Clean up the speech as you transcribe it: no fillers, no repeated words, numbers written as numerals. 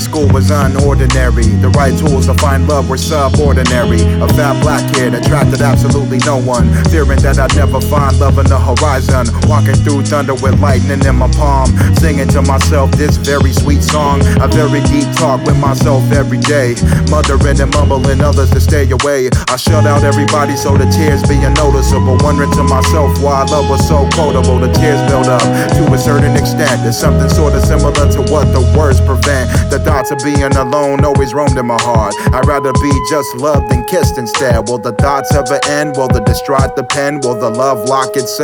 school was unordinary. The right tools to find love were subordinary. A fat black kid attracted absolutely no one, fearing that I'd never find love on the horizon. Walking through thunder with lightning in my palm, singing to myself this very sweet song. A very deep talk with myself every day, muttering and mumbling others to stay away. I shut out everybody so the tears being noticeable, wondering to myself why love was so quotable. The tears build up to a certain extent. There's something sort of similar to what the words prevent. The thoughts of being alone always roamed in my heart. I'd rather be just loved than kissed instead. Will the thoughts ever end? Will the distraught depend? Will the love lock itself?